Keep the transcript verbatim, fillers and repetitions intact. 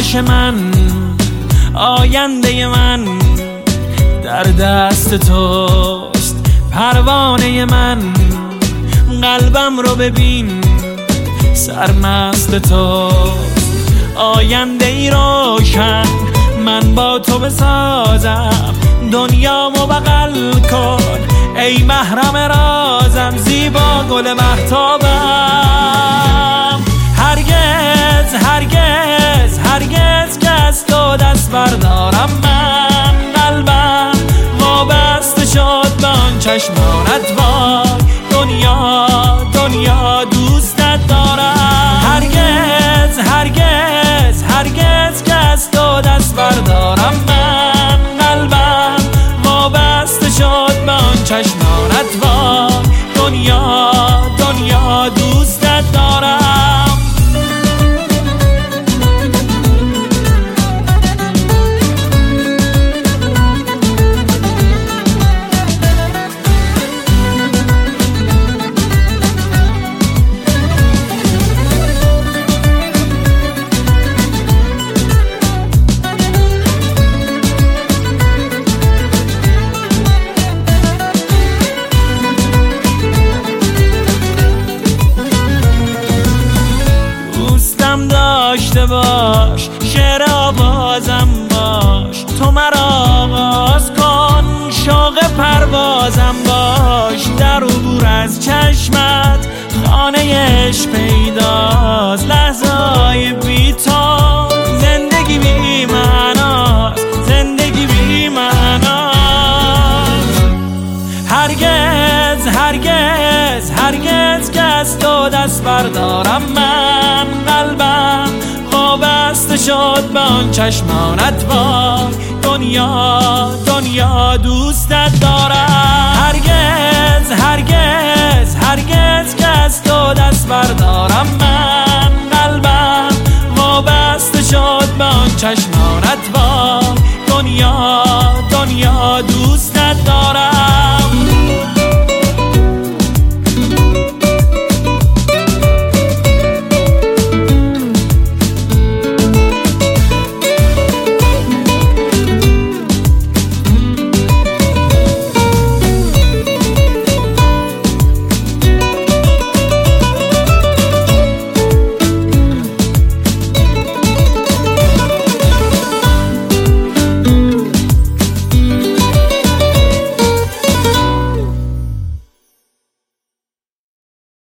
آتش من، آینده من در دست توست. پروانه من، قلبم رو ببین سرمست توست. آینده ای روشن من با تو بسازم، دنیامو بغل کن ای محرم رازم، زیبا گل مهتابم. هرگز هرگز هرگز که از تو دست بردارم من، قلبم وابسته شد به آن چشمانت، وای دنیا دنیا دوستت دارم. هرگز هرگز هرگز که از تو دست بردارم من، قلبم وابسته شد به آن چشمانت، وای دنیا دنیا دوستت دارم. داشته باش شعر آوازم باش، تو مرا آغاز کن شوق پروازم باش. در عبور از چشمت خانه عشق پیداست، لحظه های بی تو زندگی بی معناست، زندگی بی معناست. هرگز هرگز هرگز که از تو دست بردارم من، قلبم وابسته شد به آن چشمانت، وای دنیا دنیا دوستت دارم. هرگز هرگز هرگز